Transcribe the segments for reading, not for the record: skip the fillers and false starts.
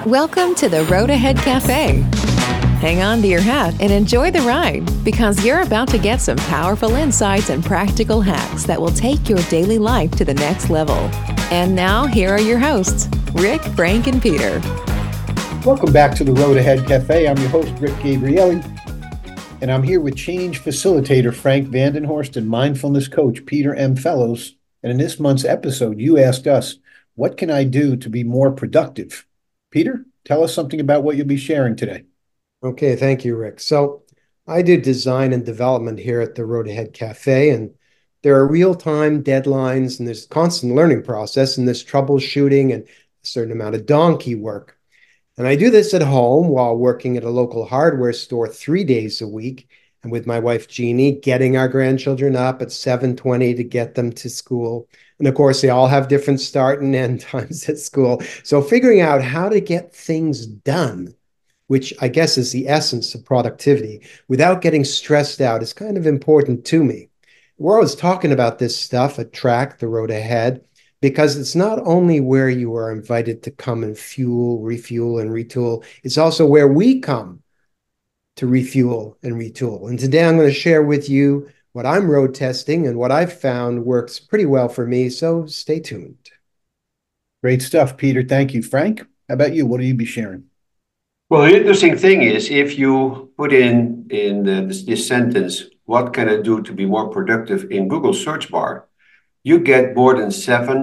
Welcome to the Road Ahead Cafe. Hang on to your hat and enjoy the ride because you're about to get some powerful insights and practical hacks that will take your daily life to the next level. And now, here are your hosts, Rick, Frank, and Peter. Welcome back to the Road Ahead Cafe. I'm your host, Rick Gabrielli, and I'm here with change facilitator Frank Vandenhorst and mindfulness coach Peter M. Fellows. And in this month's episode, you asked us, what can I do to be more productive? Peter, tell us something about what you'll be sharing today. Okay, thank you, Rick. So I do design and development here at the Road Ahead Cafe, and there are real-time deadlines, and there's constant learning process, and there's troubleshooting and a certain amount of donkey work. And I do this at home while working at a local hardware store 3 days a week, and with my wife, Jeannie, getting our grandchildren up at 7:20 to get them to school. And of course, they all have different start and end times at school. So figuring out how to get things done, which I guess is the essence of productivity, without getting stressed out is kind of important to me. We're always talking about this stuff at Track, the Road Ahead, because it's not only where you are invited to come and fuel, refuel, and retool, it's also where we come to refuel and retool. And today I'm going to share with you what I'm road testing and what I've found works pretty well for me, so stay tuned. Great stuff, Peter. Thank you. Frank, how about you? What will you be sharing? Well, the interesting thing is if you put in this sentence, what can I do to be more productive in Google search bar, you get more than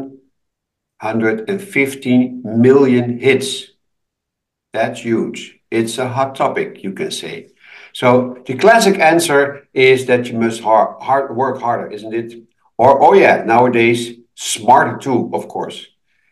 715 million hits. That's huge. It's a hot topic, you can say. So the classic answer is that you must work harder, isn't it? Or, oh yeah, nowadays, smarter too, of course.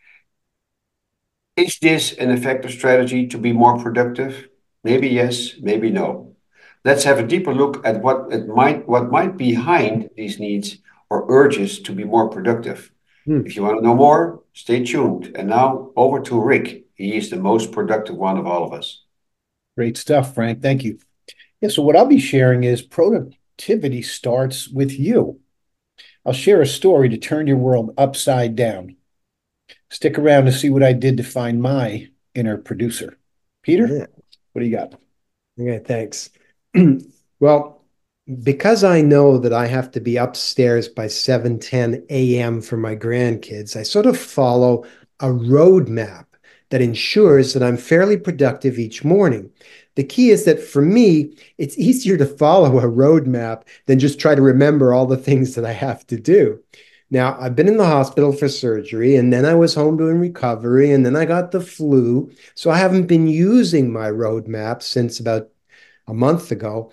Is this an effective strategy to be more productive? Maybe yes, maybe no. Let's have a deeper look at what might be behind these needs or urges to be more productive. If you want to know more, stay tuned. And now over to Rick. He is the most productive one of all of us. Great stuff, Frank. Thank you. Yeah, so what I'll be sharing is productivity starts with you. I'll share a story to turn your world upside down. Stick around to see what I did to find my inner producer. Peter, What do you got? Okay, thanks. Well, because I know that I have to be upstairs by 7:10 a.m. for my grandkids, I sort of follow a roadmap that ensures that I'm fairly productive each morning. The key is that for me, it's easier to follow a roadmap than just try to remember all the things that I have to do. Now, I've been in the hospital for surgery, and then I was home doing recovery, and then I got the flu. So I haven't been using my roadmap since about a month ago.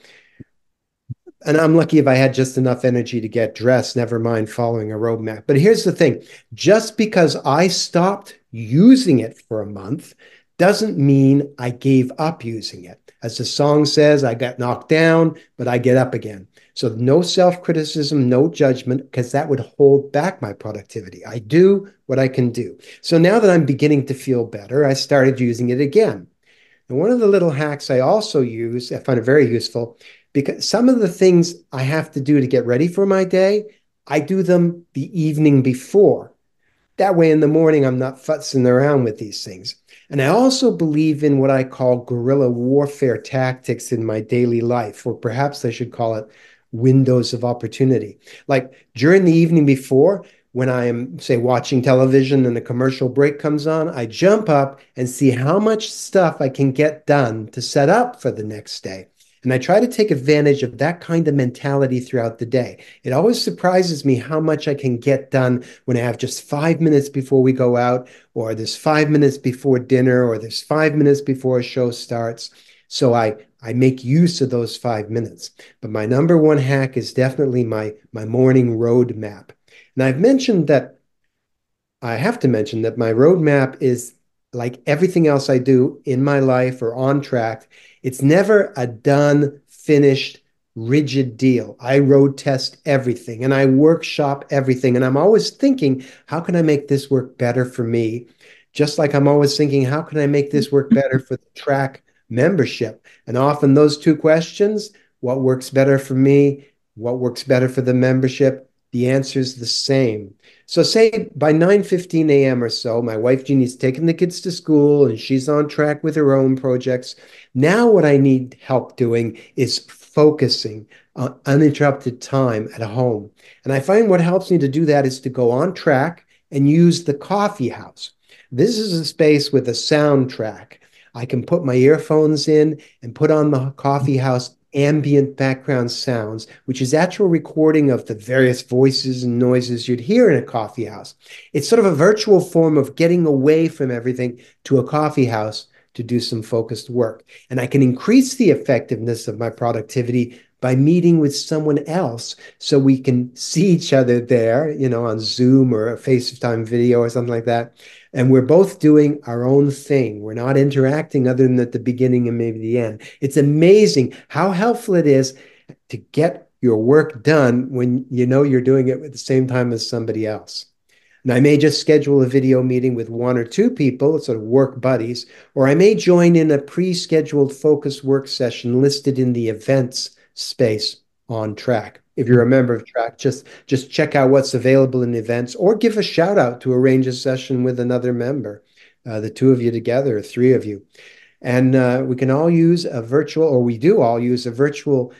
And I'm lucky if I had just enough energy to get dressed, never mind following a roadmap. But here's the thing. Just because I stopped using it for a month doesn't mean I gave up using it. As the song says, I got knocked down, but I get up again. So no self-criticism, no judgment, because that would hold back my productivity. I do what I can do. So now that I'm beginning to feel better, I started using it again. And one of the little hacks I also use, I find it very useful, because some of the things I have to do to get ready for my day, I do them the evening before. That way in the morning, I'm not futzing around with these things. And I also believe in what I call guerrilla warfare tactics in my daily life, or perhaps I should call it windows of opportunity. Like during the evening before, when I am, say, watching television and a commercial break comes on, I jump up and see how much stuff I can get done to set up for the next day. And I try to take advantage of that kind of mentality throughout the day. It always surprises me how much I can get done when I have just 5 minutes before we go out, or there's 5 minutes before dinner, or there's 5 minutes before a show starts. So I make use of those 5 minutes. But my number one hack is definitely my morning roadmap. And I have to mention that my roadmap is like everything else I do in my life or on track. It's never a done, finished, rigid deal. I road test everything and I workshop everything. And I'm always thinking, how can I make this work better for me? Just like I'm always thinking, how can I make this work better for the Track membership? And often those two questions, what works better for me? What works better for the membership? The answer is the same. So say by 9:15 a.m. or so, my wife Jeannie's taken the kids to school and she's on track with her own projects. Now what I need help doing is focusing on uninterrupted time at home. And I find what helps me to do that is to go on track and use the coffee house. This is a space with a soundtrack. I can put my earphones in and put on the coffee house ambient background sounds, which is actual recording of the various voices and noises you'd hear in a coffee house. It's sort of a virtual form of getting away from everything to a coffee house to do some focused work. And I can increase the effectiveness of my productivity by meeting with someone else so we can see each other there, on Zoom or a FaceTime video or something like that. And we're both doing our own thing. We're not interacting other than at the beginning and maybe the end. It's amazing how helpful it is to get your work done when you know you're doing it at the same time as somebody else. And I may just schedule a video meeting with one or two people, sort of work buddies, or I may join in a pre-scheduled focus work session listed in the events space on Track. If you're a member of Track, just check out what's available in events or give a shout out to arrange a session with another member, the two of you together, or three of you. And we can all use a virtual, or we do all use a virtual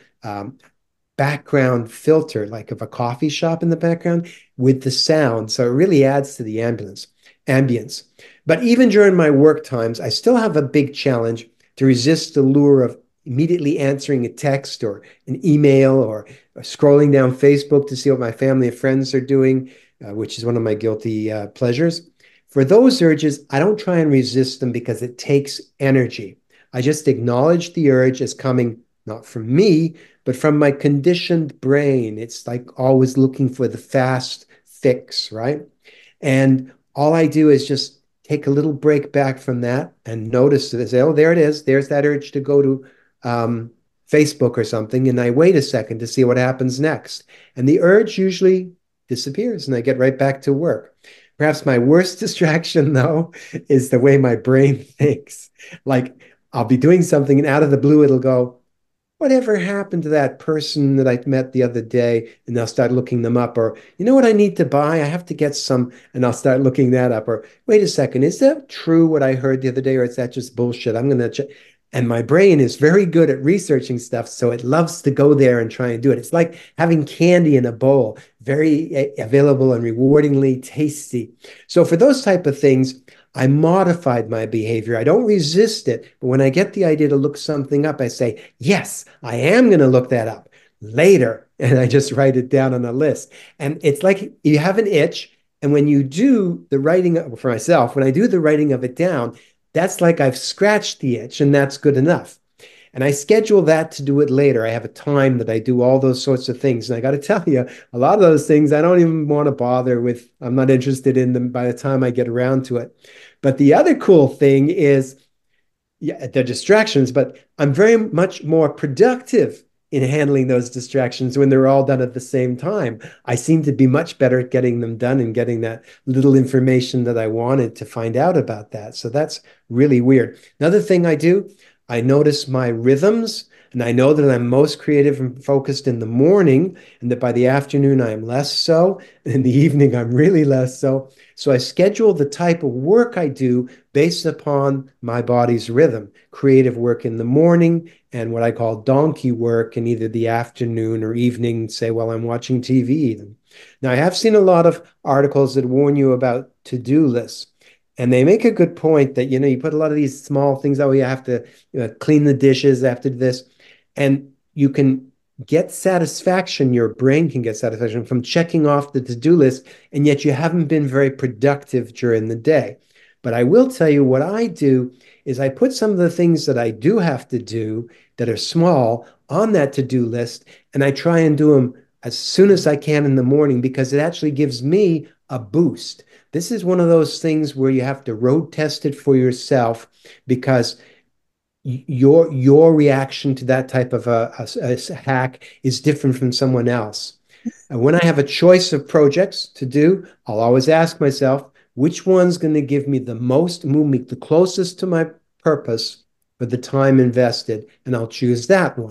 background filter, like of a coffee shop in the background with the sound. So it really adds to the ambience. But even during my work times, I still have a big challenge to resist the lure of immediately answering a text or an email or scrolling down Facebook to see what my family and friends are doing, which is one of my guilty pleasures. For those urges, I don't try and resist them because it takes energy. I just acknowledge the urge as coming not from me, but from my conditioned brain. It's like always looking for the fast fix, right? And all I do is just take a little break back from that and notice that, say, oh, there it is. There's that urge to go to Facebook or something, and I wait a second to see what happens next. And the urge usually disappears and I get right back to work. Perhaps my worst distraction, though, is the way my brain thinks. Like I'll be doing something and out of the blue, it'll go, whatever happened to that person that I met the other day? And I'll start looking them up. Or, you know what I need to buy? I have to get some, and I'll start looking that up. Or, wait a second, is that true what I heard the other day? Or is that just bullshit? I'm going to check. And my brain is very good at researching stuff, so it loves to go there and try and do it. It's like having candy in a bowl, very available and rewardingly tasty. So for those type of things, I modified my behavior. I don't resist it, but when I get the idea to look something up, I say, yes, I am going to look that up later. And I just write it down on a list. And it's like you have an itch. And when you do the writing, for myself, when I do the writing of it down, that's like I've scratched the itch, and that's good enough. And I schedule that to do it later. I have a time that I do all those sorts of things. And I got to tell you, a lot of those things I don't even want to bother with. I'm not interested in them by the time I get around to it. But the other cool thing is, yeah, they're distractions, but I'm very much more productive in handling those distractions when they're all done at the same time. I seem to be much better at getting them done and getting that little information that I wanted to find out about that. So that's really weird. Another thing I do, I notice my rhythms, and I know that I'm most creative and focused in the morning, and that by the afternoon I am less so, and in the evening I'm really less so. So I schedule the type of work I do based upon my body's rhythm. Creative work in the morning and what I call donkey work in either the afternoon or evening, say while I'm watching TV even. Now, I have seen a lot of articles that warn you about to-do lists. And they make a good point that, you put a lot of these small things, oh, you have to clean the dishes after this. And you can get satisfaction, your brain can get satisfaction from checking off the to-do list, and yet you haven't been very productive during the day. But I will tell you what I do is I put some of the things that I do have to do that are small on that to-do list, and I try and do them as soon as I can in the morning because it actually gives me a boost. This is one of those things where you have to road test it for yourself because your reaction to that type of a hack is different from someone else. And when I have a choice of projects to do, I'll always ask myself, which one's going to give me the most, move me the closest to my purpose for the time invested, and I'll choose that one.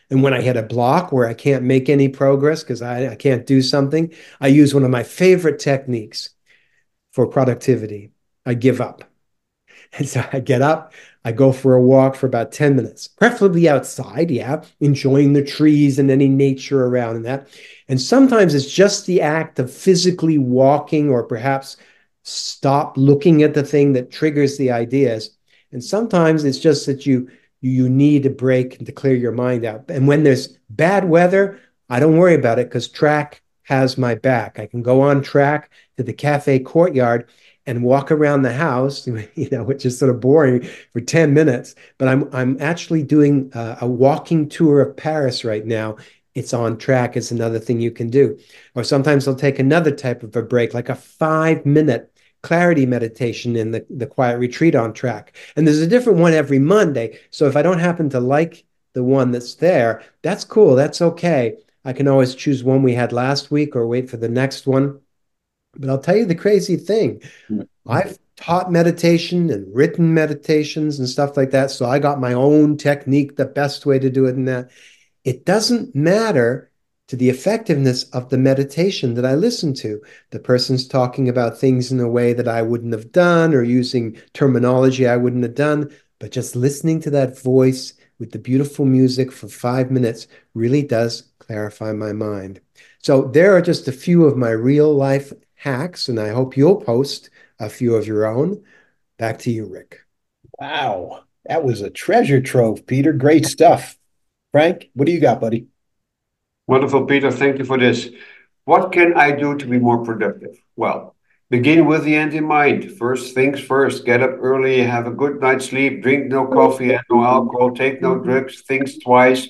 And when I hit a block where I can't make any progress because I can't do something, I use one of my favorite techniques for productivity. I give up. And so I get up, I go for a walk for about 10 minutes, preferably outside, yeah, enjoying the trees and any nature around and that. And sometimes it's just the act of physically walking or perhaps stop looking at the thing that triggers the ideas. And sometimes it's just that you need a break to clear your mind out. And when there's bad weather, I don't worry about it because track has my back. I can go on track to the cafe courtyard and walk around the house, which is sort of boring for 10 minutes. But I'm actually doing a walking tour of Paris right now. It's on track. It's another thing you can do. Or sometimes I'll take another type of a break, like a 5-minute clarity meditation in the quiet retreat on track. And there's a different one every Monday. So if I don't happen to like the one that's there, that's cool. That's okay. I can always choose one we had last week or wait for the next one. But I'll tell you the crazy thing. I've taught meditation and written meditations and stuff like that. So I got my own technique, the best way to do it in that. It doesn't matter to the effectiveness of the meditation that I listen to. The person's talking about things in a way that I wouldn't have done or using terminology I wouldn't have done. But just listening to that voice with the beautiful music for 5 minutes really does clarify my mind. So there are just a few of my real life hacks, and I hope you'll post a few of your own. Back to you, Rick. Wow. That was a treasure trove, Peter. Great stuff. Frank, what do you got, buddy? Wonderful, Peter. Thank you for this. What can I do to be more productive? Well, begin with the end in mind. First things first. Get up early, have a good night's sleep, drink no coffee and no alcohol, take no drugs, think twice.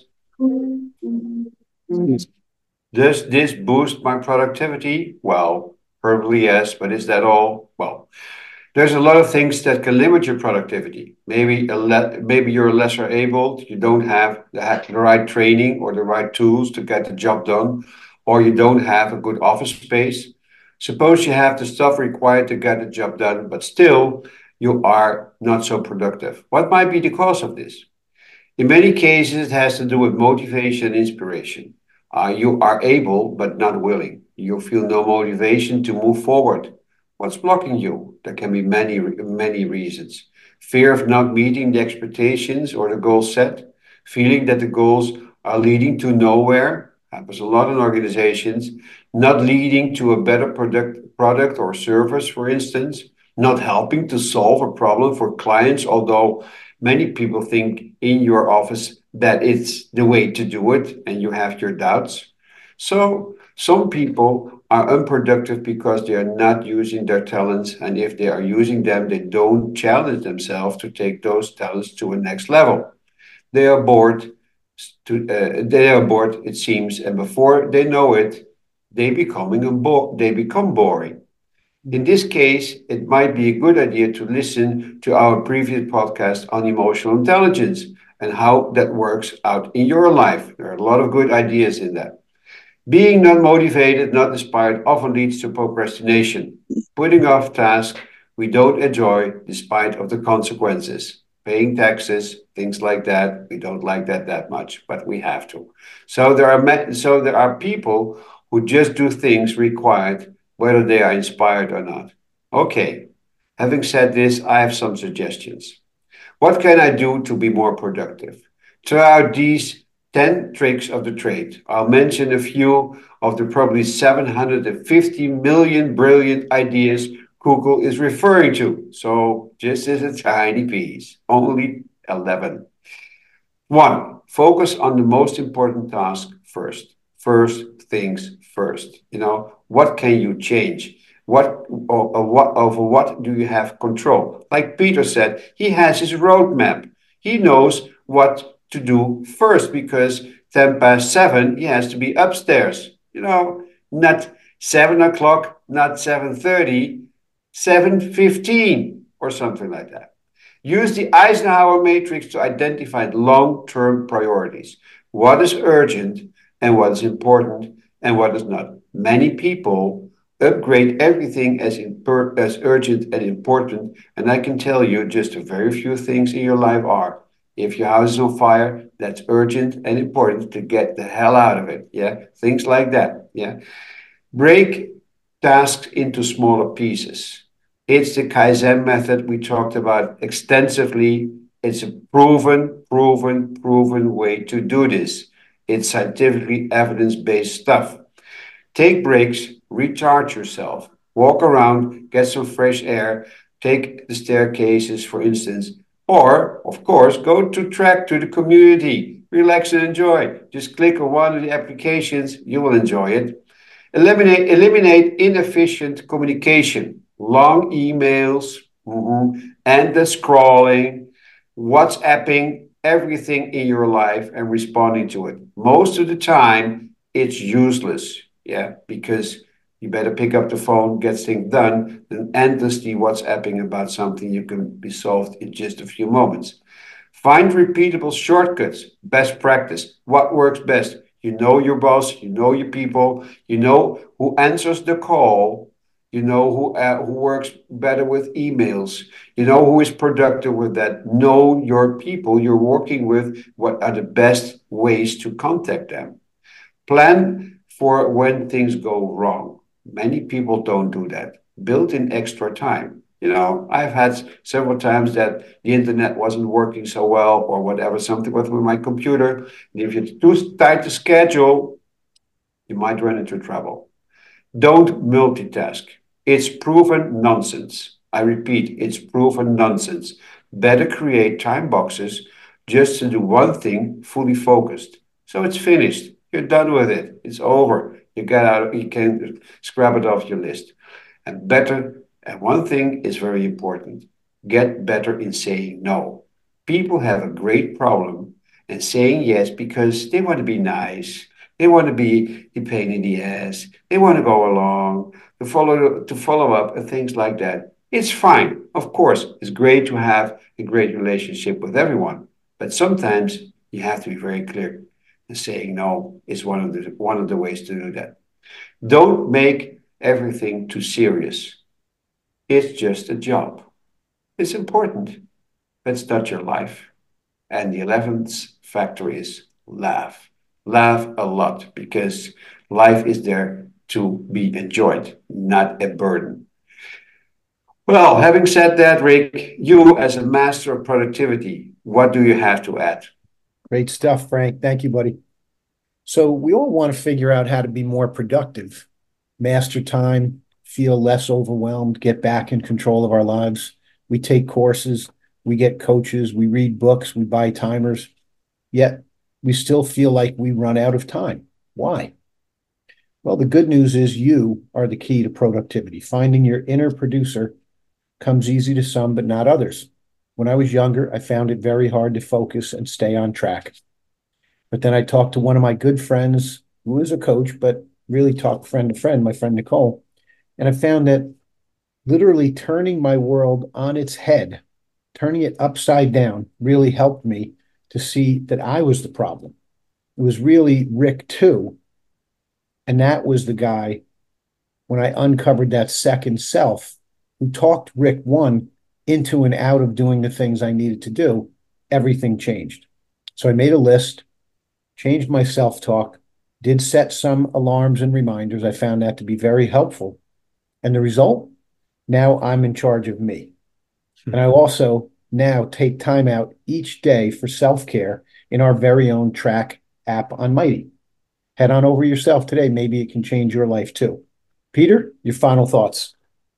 Does this boost my productivity? Well, probably yes, but is that all? Well, there's a lot of things that can limit your productivity. Maybe you're lesser able, you don't have the right training or the right tools to get the job done, or you don't have a good office space. Suppose you have the stuff required to get the job done, but still you are not so productive. What might be the cause of this? In many cases, it has to do with motivation and inspiration. You are able, but not willing. You feel no motivation to move forward. What's blocking you? There can be many reasons. Fear of not meeting the expectations or the goals set, feeling that the goals are leading to nowhere, happens a lot in organizations, not leading to a better product or service, for instance, not helping to solve a problem for clients, although many people think in your office that it's the way to do it and you have your doubts. So some people are unproductive because they are not using their talents, and if they are using them, they don't challenge themselves to take those talents to a next level. They are bored. It seems, and before they know it, they become boring. In this case, it might be a good idea to listen to our previous podcast on emotional intelligence and how that works out in your life. There are a lot of good ideas in that. Being not motivated, not inspired often leads to procrastination, putting off tasks we don't enjoy despite of the consequences. Paying taxes, things like that, we don't like that much, but we have to. So there are people who just do things required, whether they are inspired or not. Okay, having said this, I have some suggestions. What can I do to be more productive? Try out these 10 tricks of the trade. I'll mention a few of the probably 750 million brilliant ideas Google is referring to. So just as a tiny piece, only 11. 1, focus on the most important task first. First things first. What can you change? What do you have control? Like Peter said, he has his roadmap. He knows what to do first, because 7:10 he has to be upstairs. Not 7 o'clock, not 7:30, 7:15 or something like that. Use the Eisenhower matrix to identify long-term priorities. What is urgent and what is important and what is not. Many people upgrade everything as urgent and important, and I can tell you just a very few things in your life are If your house is on fire, that's urgent and important to get the hell out of it. Yeah, things like that. Yeah, break tasks into smaller pieces. It's the Kaizen method we talked about extensively. It's a proven way to do this. It's scientifically evidence-based stuff. Take breaks, recharge yourself, walk around, get some fresh air, take the staircases, for instance, or, of course, go to track to the community, relax and enjoy. Just click on one of the applications, you will enjoy it. Eliminate inefficient communication, long emails, endless scrolling, WhatsApping everything in your life and responding to it. Most of the time, it's useless. Yeah, because you better pick up the phone, get things done, than endlessly WhatsApping about something you can be solved in just a few moments. Find repeatable shortcuts, best practice, what works best. You know your boss, you know your people, you know who answers the call, you know who works better with emails, you know who is productive with that. Know your people you're working with, what are the best ways to contact them. Plan for when things go wrong. Many people don't do that. Build in extra time. I've had several times that the internet wasn't working so well or whatever, something with my computer. And if you're too tight to schedule, you might run into trouble. Don't multitask. It's proven nonsense. I repeat, it's proven nonsense. Better create time boxes just to do one thing fully focused. So it's finished. You're done with it. It's over. You can scrap it off your list. And one thing is very important. Get better in saying no. People have a great problem in saying yes because they want to be nice. They want to be a pain in the ass. They want to go along, to follow up and things like that. It's fine. Of course, it's great to have a great relationship with everyone. But sometimes you have to be very clear. And saying no is one of the ways to do that. Don't make everything too serious. It's just a job. It's important, but it's not your life. And the 11th factor is laugh. Laugh a lot because life is there to be enjoyed, not a burden. Well, having said that, Rick, you as a master of productivity, what do you have to add? Great stuff, Frank. Thank you, buddy. So we all want to figure out how to be more productive, master time, feel less overwhelmed, get back in control of our lives. We take courses, we get coaches, we read books, we buy timers, yet we still feel like we run out of time. Why? Well, the good news is you are the key to productivity. Finding your inner producer comes easy to some, but not others. When I was younger, I found it very hard to focus and stay on track. But then I talked to one of my good friends who is a coach, but really talked friend to friend, my friend Nicole. And I found that literally turning my world on its head, turning it upside down, really helped me to see that I was the problem. It was really Rick too. And that was the guy, when I uncovered that second self, who talked Rick one into and out of doing the things I needed to do, everything changed. So I made a list, changed my self-talk, did set some alarms and reminders. I found that to be very helpful. And the result? Now I'm in charge of me. And I also now take time out each day for self-care in our very own Track app on Mighty. Head on over yourself today. Maybe it can change your life too. Peter, your final thoughts.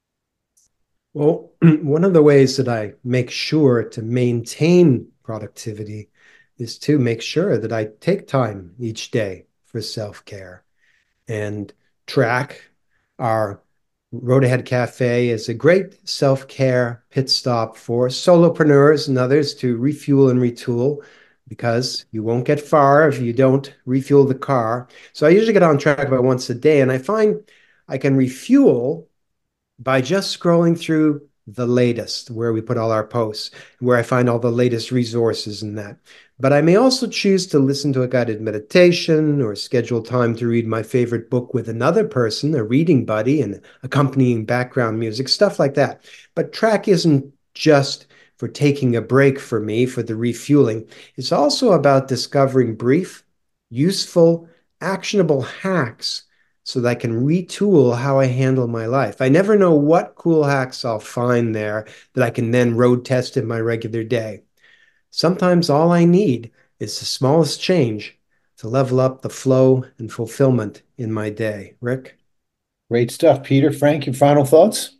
Well, one of the ways that I make sure to maintain productivity is to make sure that I take time each day for self-care. And Track, our Road Ahead Cafe, is a great self-care pit stop for solopreneurs and others to refuel and retool, because you won't get far if you don't refuel the car. So I usually get on Track about once a day, and I find I can refuel by just scrolling through the latest, where we put all our posts, where I find all the latest resources and that. But I may also choose to listen to a guided meditation or schedule time to read my favorite book with another person, a reading buddy, and accompanying background music, stuff like that. But Track isn't just for taking a break for me for the refueling. It's also about discovering brief, useful, actionable hacks so that I can retool how I handle my life. I never know what cool hacks I'll find there that I can then road test in my regular day. Sometimes all I need is the smallest change to level up the flow and fulfillment in my day. Rick? Great stuff, Peter. Frank, your final thoughts?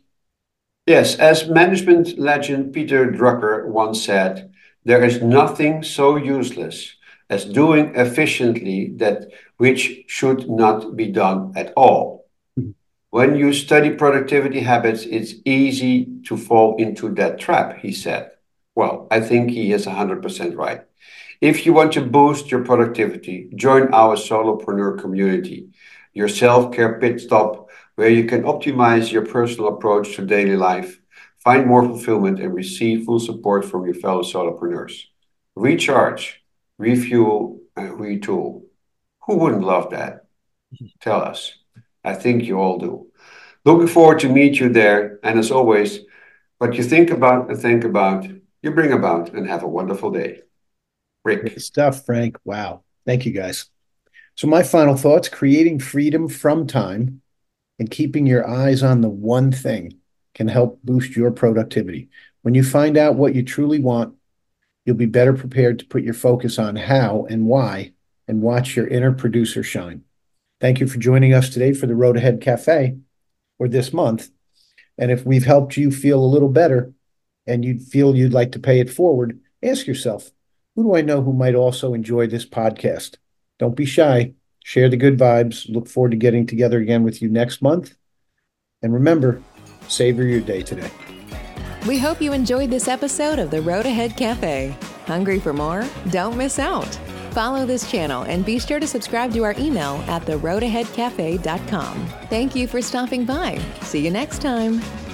Yes, as management legend Peter Drucker once said, there is nothing so useless as doing efficiently that which should not be done at all. When you study productivity habits, it's easy to fall into that trap, he said. Well, I think he is 100% right. If you want to boost your productivity, join our solopreneur community, your self-care pit stop where you can optimize your personal approach to daily life, find more fulfillment, and receive full support from your fellow solopreneurs. Recharge, refuel, and retool. Who wouldn't love that? Tell us. I think you all do. Looking forward to meet you there. And as always, what you think about and think about, you bring about, and have a wonderful day. Rick. Great stuff, Frank. Wow. Thank you, guys. So my final thoughts, creating freedom from time and keeping your eyes on the one thing can help boost your productivity. When you find out what you truly want, you'll be better prepared to put your focus on how and why and watch your inner producer shine. Thank you for joining us today for the Road Ahead Cafe, or this month. And if we've helped you feel a little better and you feel you'd like to pay it forward, ask yourself, who do I know who might also enjoy this podcast? Don't be shy. Share the good vibes. Look forward to getting together again with you next month. And remember, savor your day today. We hope you enjoyed this episode of the Road Ahead Cafe. Hungry for more? Don't miss out. Follow this channel and be sure to subscribe to our email at theroadaheadcafe.com. Thank you for stopping by. See you next time.